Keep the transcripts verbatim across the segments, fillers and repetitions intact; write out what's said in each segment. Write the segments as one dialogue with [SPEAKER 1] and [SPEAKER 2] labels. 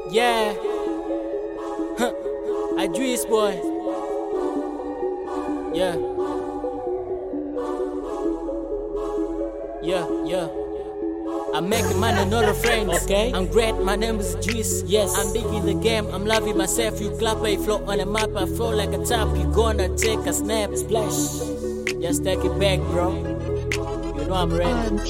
[SPEAKER 1] Yeah. Huh. I Juice boy. Yeah. Yeah, yeah. I'm making money, not a friend.
[SPEAKER 2] Okay.
[SPEAKER 1] I'm great, my name is Juice.
[SPEAKER 2] Yes.
[SPEAKER 1] I'm big in the game, I'm loving myself. You clap, I flow on the map, I flow like a top. You gonna take a snap, splash. Just take it back, bro. You know I'm ready.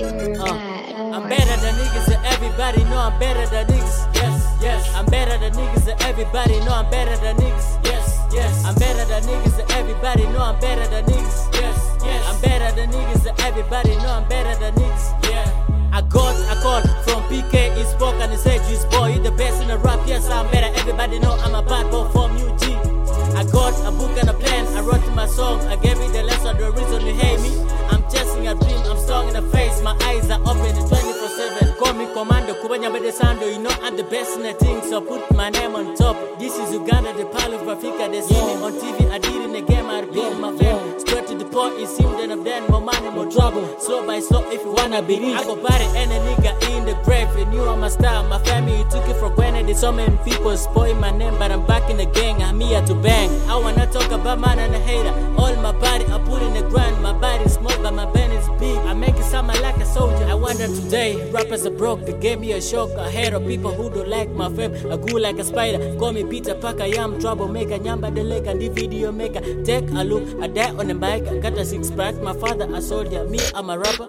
[SPEAKER 1] Uh. I'm better than niggas and everybody know I'm better than niggas. Yes, yes. I'm better than niggas and everybody know I'm better than niggas. Yes, yes. I'm better than niggas and everybody know I'm better than niggas. Yes, yes. I'm better than niggas and everybody know I'm better than niggas. Yeah. I got a call from P K, he spoke and he said, Juice boy, you the best in the rap. Yes, I'm better. Everybody know I'm a bad boy from U G. I got a book and a plan. I wrote my song. I gave it the lesson, the reason you hate me. I'm chasing a dream. I'm strong in the face. My eyes are open twenty-four seven. Call me Commando. Kubanya Bede Sando. You know I'm the best in the thing, so put my name on top. This is Uganda, the Pearl of Africa. They see me on T V. I did in the game. I repeat
[SPEAKER 2] Yeah,
[SPEAKER 1] my fame.
[SPEAKER 2] yeah.
[SPEAKER 1] Straight to the point. It seemed that I'm dead. More money, more trouble. Slow by slow. If you wanna be rich, I go bury any nigga in the grave. You knew I'm a star. My family, you took it for granted. There's so many people spoil my name, but I'm back in the gang. I'm here to bang. I wanna talk about man and a hater. All my body I put in the ground. My body is small but my band is big. I make it sound like a soldier. I wonder today, rappers are broke. They gave me a shock. I heard of people who don't like my fame. I go like a spider. Call me Peter Parker. I am troublemaker. Nyamba the lake and the video maker. Take a look. I die on the mic. I got a six pack. My father a soldier. Me I'm a rapper.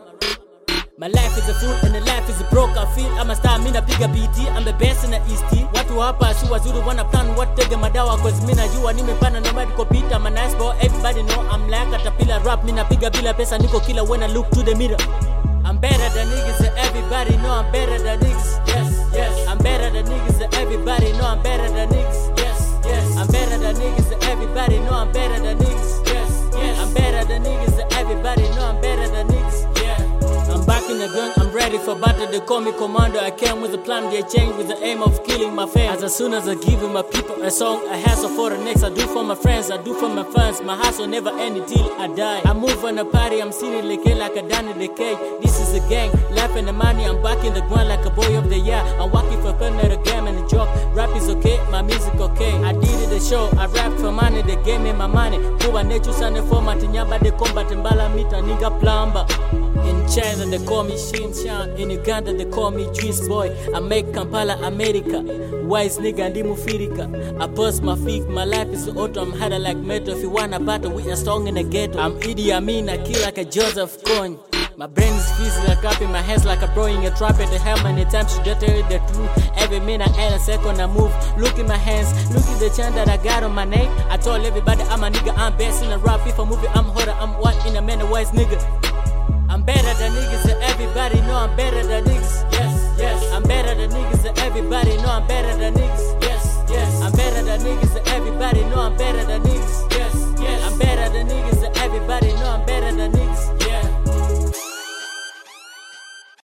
[SPEAKER 1] My life is a fool and the life is a broke. I feel I'm a star, mina piga B T. I'm the best in the East. Watu hapa si wazuri wanna plan what tege madawa. Cause mina jua nimepana no matter compete. I'm a nice boy, everybody know I'm like a tapila rap. Mina piga bila pesa niko killer when I look to the mirror. I'm better than niggas and everybody know I'm better than niggas. Yes, yes. I'm better than niggas and everybody know I'm better than niggas. Yes, yes. I'm better than niggas and everybody know I'm better than niggas. Yes, yes. I'm better than niggas and everybody know I'm better than niggas. Yeah. I'm back in the gun, I'm ready for battle. They call me Commando. I came with a plan, they changed with the aim of killing my fans. As soon as I give my people a song, I hustle for the next. I do for my friends, I do for my fans. My hustle never end till I die. I move on the party, I'm singing like like a Danny the K. This is a gang, life and the money. I'm back in the ground like a boy of the year. I'm working for fun, not a game and a joke. Rap is okay, my music okay. I did it the show, I rap for money, they gave me my money. Kuba nechu sane format, nyamba de combat, mbala mita nigga plumber. In China they call me Shin Chan. In Uganda they call me Juice boy. I make Kampala America. Wise nigga ndimu firika. I bust my feet. My life is auto. I'm harder like metal. If you wanna battle, we are strong in the ghetto. I'm Idi Amin. I kill like a Joseph Kony. My brain is busy like up in my hands like a blowing a trumpet. How many times should I tell you the truth? Every minute and a second I move. Look in my hands, look at the chant that I got on my neck. I told everybody I'm a nigga. I'm best in a rap. If I move it, I'm harder. I'm what in a man, a wise nigga. I'm better than niggas and everybody know I'm better than niggas. Yes, yes. I'm better than niggas and everybody know I'm better than niggas. Yes, yes. I'm better than niggas and everybody know I'm better than niggas.